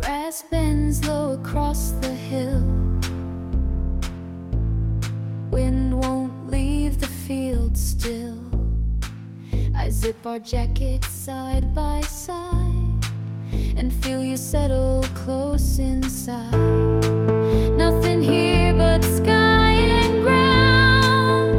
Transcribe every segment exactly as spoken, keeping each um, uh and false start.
Grass bends low across the hill. Wind won't leave the field still. I zip our jackets side by side and feel you settle close inside. Nothing here but sky and ground.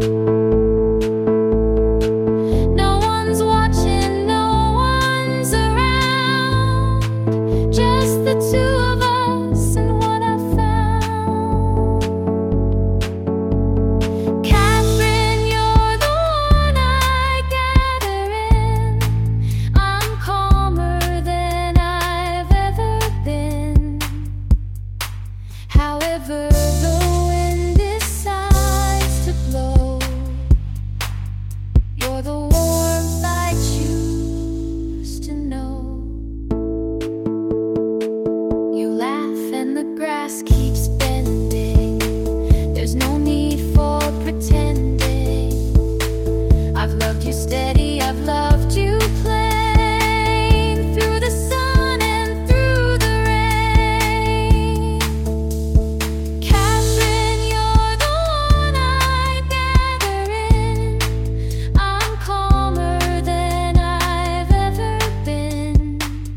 No one's watching, no one's around. Just the two of us and what I found. Catherine, you're the one I gather in. I'm calmer than I've ever been. However the wind decides to blow, you're the warmth I choose to know. You laugh and the grass keeps bending. There's no need for pretending. I've loved you steady, I've loved you plain, through the sun and through the rain. Catherine, you're the one I gather in. I'm calmer than I've ever been.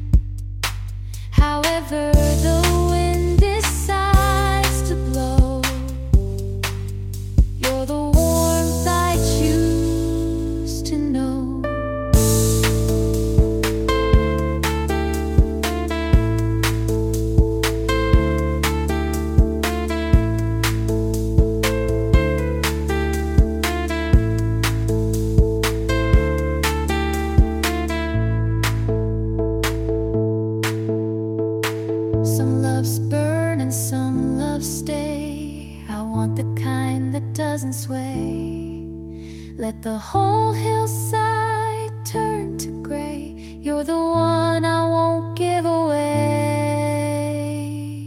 However the wind decides to blow, you're the warmth I choose to know. Some loves burn and some loves stay. I want the kind that doesn't sway. Let the whole hillside turn to gray. You're the one I won't give away.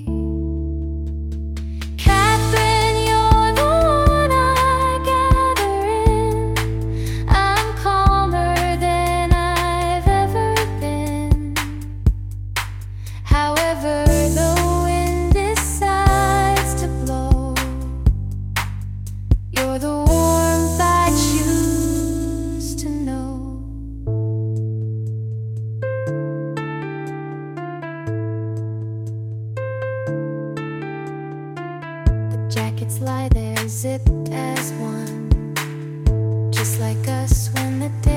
Catherine, you're the one I gather in. I'm calmer than I've ever been. However the wind decides to blow, you're the warmth I choose to know. The jackets lie there zipped as one, just like us when the day